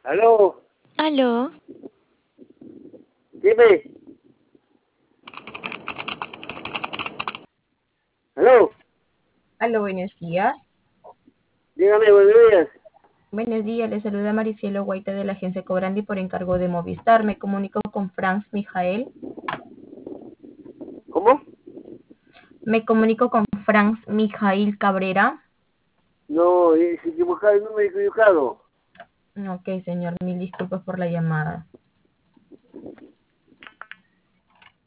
Aló, Aló, dime. Aló, Aló, buenos días. dígame, buenos días. Buenos días, le saluda Maricielo Guaita de la agencia Cobrandi por encargo de Movistar. Me comunico con Franz Mijael. ¿Cómo? Me comunico con Franz Mijail Cabrera. No, se equivocado, el número equivocado. Ok, señor, mil disculpas por la llamada.